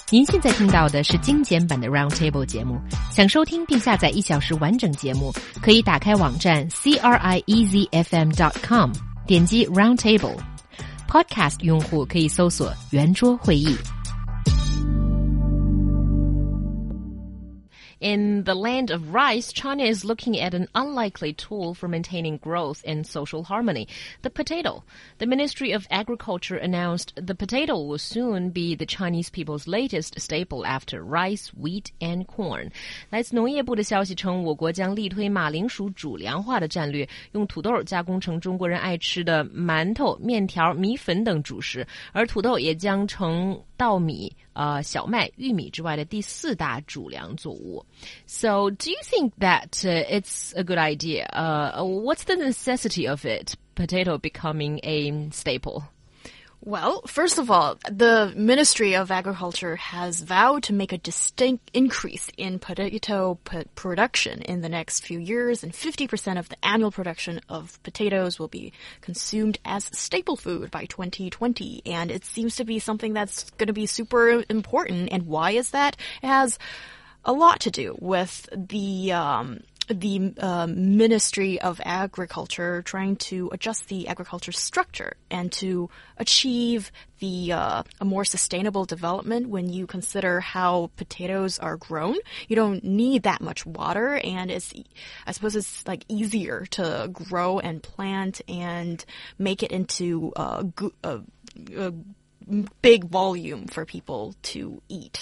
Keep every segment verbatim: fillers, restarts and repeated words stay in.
您现在听到的是精简版的 Roundtable 节目。想收听并下载一小时完整节目，可以打开网站 c r i e z f m dot com， 点击 Roundtable。Podcast 用户可以搜索圆桌会议。In the land of rice, China is looking at an unlikely tool for maintaining growth and social harmony, the potato. The Ministry of Agriculture announced the potato will soon be the Chinese people's latest staple after rice, wheat, and corn. 来自农业部的消息称，我国将力推马铃薯主粮化的战略，用土豆加工成中国人爱吃的馒头、面条、米粉等主食，而土豆也将成稻米、呃小麦、玉米之外的第四大主粮作物。So, do you think that uh, it's a good idea? Uh, what's the necessity of it, potato becoming a staple? Well, first of all, the Ministry of Agriculture has vowed to make a distinct increase in potato p- production in the next few years, and fifty percent of the annual production of potatoes will be consumed as staple food by twenty twenty. And it seems to be something that's going to be super important. And why is that? It has a lot to do with the um, the uh, Ministry of Agriculture trying to adjust the agriculture structure and to achieve the uh, a more sustainable development. When you consider how potatoes are grown, you don't need that much water, and it's I suppose it's like easier to grow and plant and make it into a, a, a big volume for people to eat.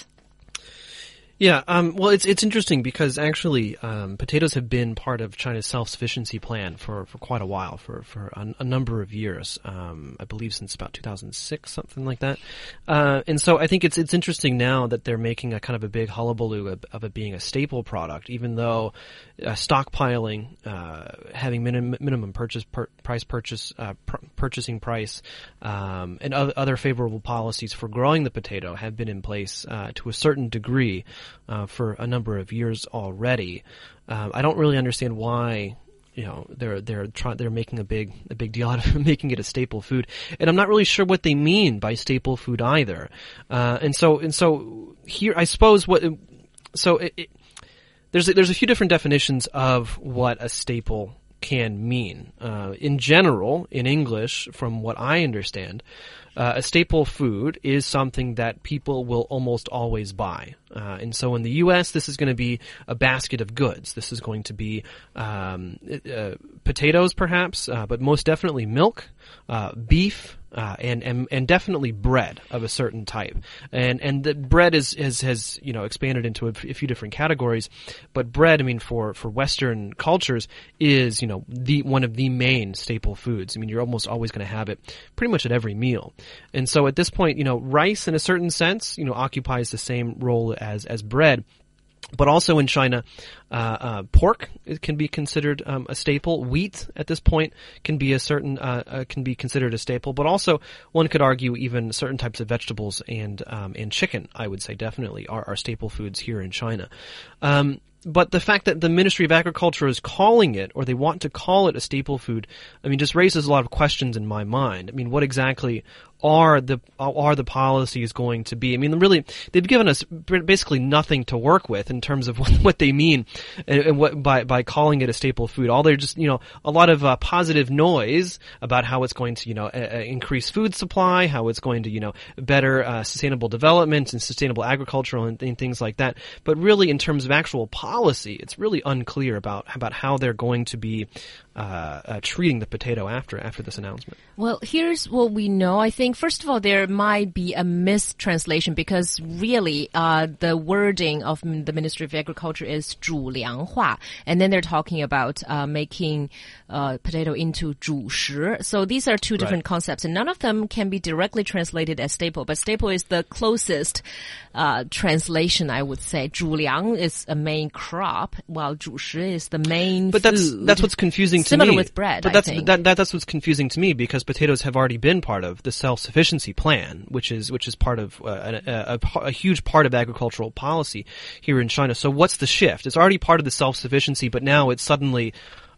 Yeah, um, well, it's it's interesting because actually um, potatoes have been part of China's self-sufficiency plan for, for quite a while, for, for a, a number of years, um, I believe since about two thousand six, something like that. Uh, and so I think it's it's interesting now that they're making a kind of a big hullabaloo of, of it being a staple product, even though uh, stockpiling, uh, having minim, minimum purchase per, price purchase uh, pr- purchasing price, um, and other, other favorable policies for growing the potato have been in place uh, to a certain degree. Uh, for a number of years already. Um, I don't really understand why, you know, they're they're trying they're making a big a big deal out of making it a staple food, and I'm not really sure what they mean by staple food either. Uh, and so and so here, I suppose what so it, it, there's a, there's a few different definitions of what a staple can mean. Uh, in general, in English, from what I understand, uh, a staple food is something that people will almost always buy. Uh, and so in the U S, this is going to be a basket of goods. This is going to be um, uh, potatoes, perhaps, uh, but most definitely milk, uh, beef, uh, and, and and definitely bread of a certain type. And and the bread is, is has you know expanded into a, f- a few different categories. But bread, I mean, for, for Western cultures, is you know the one of the main staple foods. I mean, you're almost always going to have it pretty much at every meal. And so at this point, you know, rice in a certain sense, you know, occupies the same role as as bread. But also in China, uh, uh, pork can be considered um, a staple. Wheat at this point can be a certain uh, uh, can be considered a staple. But also, one could argue even certain types of vegetables and um, and chicken, I would say, definitely are, are staple foods here in China. Um, But the fact that the Ministry of Agriculture is calling it, or they want to call it a staple food, I mean, just raises a lot of questions in my mind. I mean, what exactly are the are the policies going to be? I mean, really, they've given us basically nothing to work with in terms of what, what they mean and, and what by by calling it a staple food. All they're just, you know, a lot of uh, positive noise about how it's going to, you know, uh, increase food supply, how it's going to, you know, better uh, sustainable development and sustainable agriculture and, and things like that. But really, in terms of actual policy, it's really unclear about about how they're going to be uh, uh, treating the potato after after this announcement. Well, here's what we know. I think, first of all, there might be a mistranslation because really uh, the wording of the Ministry of Agriculture is 主粮化, and then they're talking about uh, making uh, potato into 主食. So these are two different right. concepts, and none of them can be directly translated as staple, but staple is the closest uh, translation, I would say. 主粮 is a main crop, while 主食 is the main but food. But that's, that's what's confusing to Similar me. with bread, but I that's, think. That, that, that's what's confusing to me because potatoes have already been part of the self-sufficiency plan, which is which is part of uh, a, a, a huge part of agricultural policy here in China. So what's the shift? It's already part of the self-sufficiency, but now it's suddenly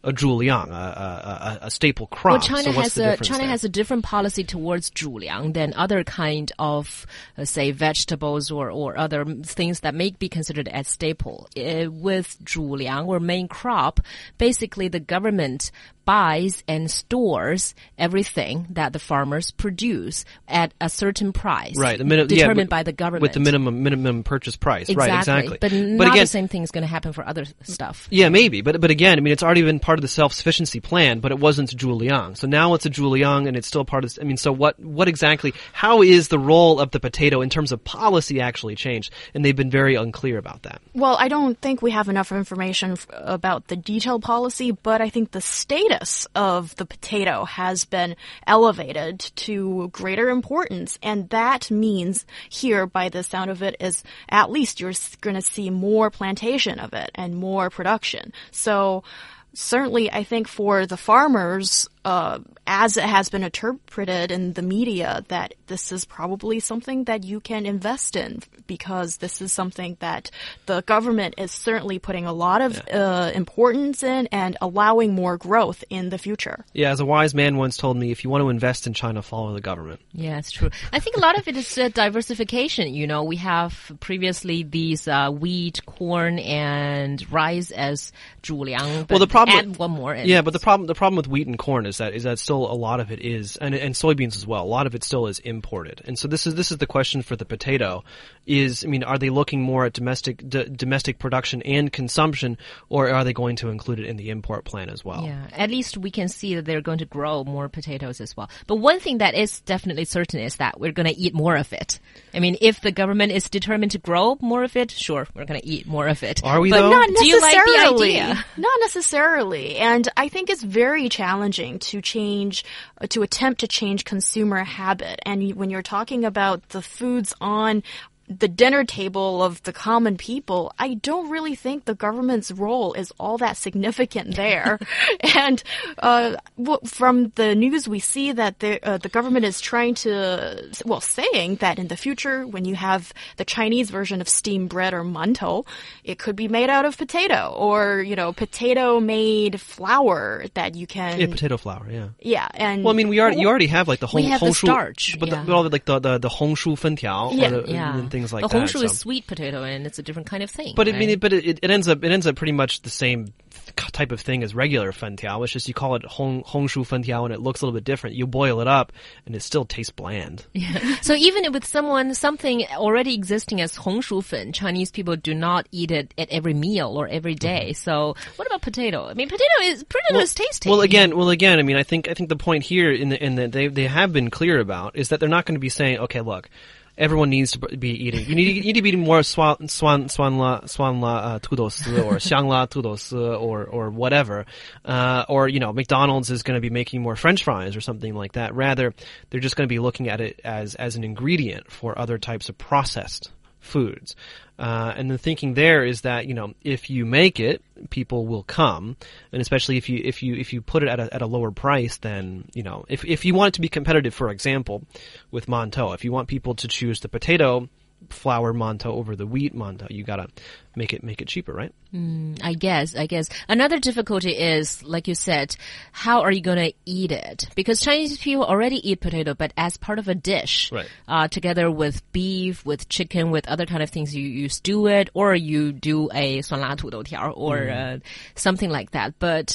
a zhuliang, a, a, a, a staple crop. Well, China so what's has the a difference China there? has a different policy towards zhuliang than other kind of, uh, say, vegetables or or other things that may be considered as staple. Uh, with zhuliang or main crop, basically the government buys and stores everything that the farmers produce at a certain price, right? The minimum determined yeah, by the government with the minimum minimum purchase price, exactly. right? Exactly. But, but not again, the same thing is going to happen for other stuff. Yeah, maybe, but but again, I mean, it's already been part of the self-sufficiency plan, but it wasn't zhuliang. So now it's a zhuliang, and it's still part of. I mean, so what? What exactly? How is the role of the potato in terms of policy actually changed? And they've been very unclear about that. Well, I don't think we have enough information f- about the detailed policy, but I think the status of the potato has been elevated to greater importance, and that means here, by the sound of it, is at least you're going to see more plantation of it and more production. So certainly, I think for the farmers, uh, as it has been interpreted in the media, that this is probably something that you can invest in because this is something that the government is certainly putting a lot of uh, importance in and allowing more growth in the future. Yeah, as a wise man once told me, if you want to invest in China, follow the government. Yeah, it's true. I think a lot of it is uh, diversification. You know, we have previously these uh, wheat, corn, and rice as zhuliang. Well, the problem, add one more. Yeah, but the problem, the problem with wheat and corn is that is that still a lot of it is, and and soybeans as well. A lot of it still is imported, and so this is this is the question for the potato. Is I mean, are they looking more at domestic d- domestic production and consumption, or are they going to include it in the import plan as well? Yeah, at least we can see that they're going to grow more potatoes as well. But one thing that is definitely certain is that we're going to eat more of it. I mean, if the government is determined to grow more of it, sure, we're going to eat more of it. Are we but though? not Do you like the necessarily. idea? Not necessarily. And I think it's very challenging to change, uh, to attempt to change consumer habit. And you- when you're talking about the foods on the dinner table of the common people, I don't really think the government's role is all that significant there. and uh, w- from the news, we see that the, uh, the government is trying to, well, saying that in the future, when you have the Chinese version of steamed bread or mantou, it could be made out of potato or, you know, potato-made flour that you can... Yeah, potato flour. Yeah. Yeah, and... Well, I mean, we already you already have like the We hong, have the hongshu, starch, but yeah. the, but all the, like the the the hongshu fentiao, Yeah, or the, Yeah, and things like the that. hongshu so. is sweet potato, and it's a different kind of thing. But I right? mean, it, but it, it ends up it ends up pretty much the same type of thing as regular fentiao. It's just you call it hong hongshu fentiao, and it looks a little bit different. You boil it up, and it still tastes bland. Yeah. So even with someone, something already existing as hongshu fen, Chinese people do not eat it at every meal or every day. So what about potato? I mean, potato is potato is tasty. Well, again, well, again, I mean, I think I think the point here in the in the they they have been clear about is that they're not going to be saying, okay, look. Everyone needs to be eating. You need, you need to be eating more swan, swan, swan la, swan la, uh, 土豆丝 or xiang la 土豆丝 or, or whatever. Uh, or, you know, McDonald's is going to be making more French fries or something like that. Rather, they're just going to be looking at it as, as an ingredient for other types of processed foods. Uh, and the thinking there is that, you know, if you make it, people will come. And especially if you, if you, if you put it at a, at a lower price, then, you know, if, if you want it to be competitive, for example, with mantou, if you want people to choose the potato flour mantou over the wheat mantou, you gotta make it, make it cheaper, right? Mm, I guess, I guess. Another difficulty is, like you said, how are you going to eat it? Because Chinese people already eat potato, but as part of a dish. Right. Uh, together with beef, with chicken, with other kind of things. You, you stew it, or you do a 酸辣土豆条, or Mm. uh, something like that. But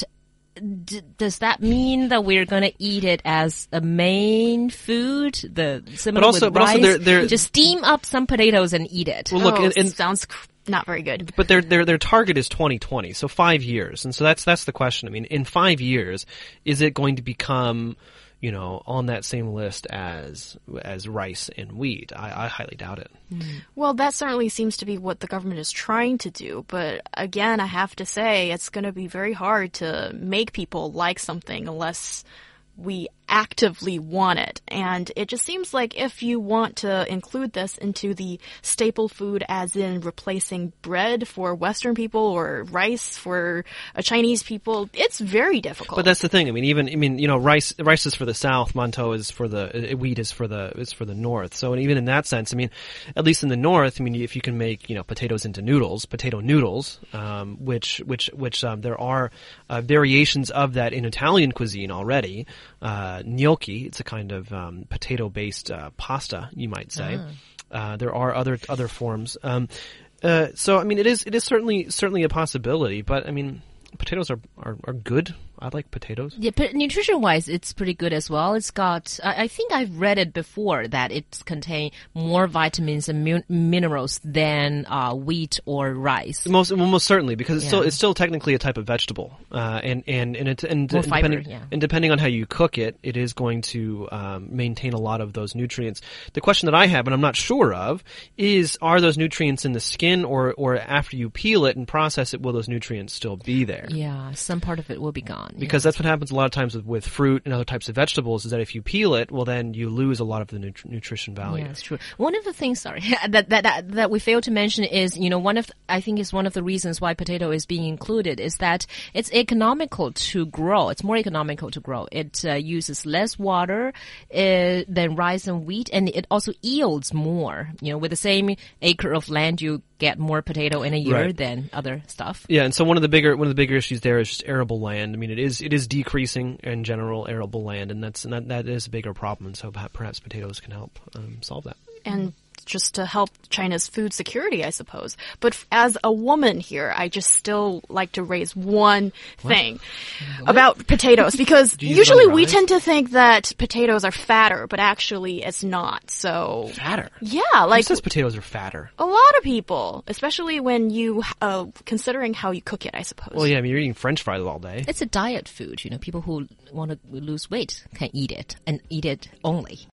D- does that mean that we're going to eat it as a main food? The similar But also- with but also rice? they're- they're- Just steam up some potatoes and eat it. Well, look, oh, and- and- sounds cr- not very good. But their their their target is twenty twenty, so five years, and so that's that's the question. I mean, in five years, is it going to become, you know, on that same list as as rice and wheat? I, I highly doubt it. Well, that certainly seems to be what the government is trying to do. But again, I have to say, it's going to be very hard to make people like something unless we actively want it. And it just seems like if you want to include this into the staple food, as in replacing bread for Western people or rice for a Chinese people, it's very difficult. But that's the thing. I mean, even I mean, you know, rice rice is for the South, mantou is for the uh, wheat is for the is for the North. So, and even in that sense, I mean, at least in the North, I mean, if you can make you know potatoes into noodles, potato noodles, um, which which which um, there are uh, variations of that in Italian cuisine already. Uh, gnocchi, it's a kind of um, potato-based uh, pasta, you might say. Ah. Uh, there are other other forms. Um, uh, so, I mean, it is it is certainly certainly a possibility. But I mean, potatoes are are, are good. I like potatoes. Yeah, but nutrition-wise, it's pretty good as well. It's got, I, I think I've read it before, that it contains more vitamins and min minerals than uh, wheat or rice. Most, well, most certainly, because it's yeah. still it's still technically a type of vegetable, uh, and and and, it, and, more and fiber, depending yeah. and depending on how you cook it, it is going to um, maintain a lot of those nutrients. The question that I have, and I'm not sure of, is are those nutrients in the skin, or or after you peel it and process it, will those nutrients still be there? Yeah, some part of it will be gone. Because yeah. that's what happens a lot of times with, with fruit and other types of vegetables, is that if you peel it, well, then you lose a lot of the nut nutrition value. Yeah, that's true. One of the things, sorry, that, that, that, that we failed to mention is, you know, one of, the, I think is one of the reasons why potato is being included is that it's economical to grow. It's more economical to grow. It uh, uses less water uh, than rice and wheat, and it also yields more. You know, with the same acre of land, you get more potato in a year right. than other stuff. Yeah, and so one of the bigger one of the bigger issues there is just arable land. I mean, it is it is decreasing in general arable land, and that's and that that is a bigger problem. So perhaps potatoes can help um, solve that. And just to help China's food security, I suppose. But as a woman here, I just still like to raise one thing what? about potatoes, because usually we tend to think that potatoes are fatter, but actually it's not. So fatter? Yeah, like who says potatoes are fatter? A lot of people, especially when you uh, considering how you cook it, I suppose. Well, yeah, I mean, you're eating French fries all day. It's a diet food. You know, people who want to lose weight can eat it and eat it only.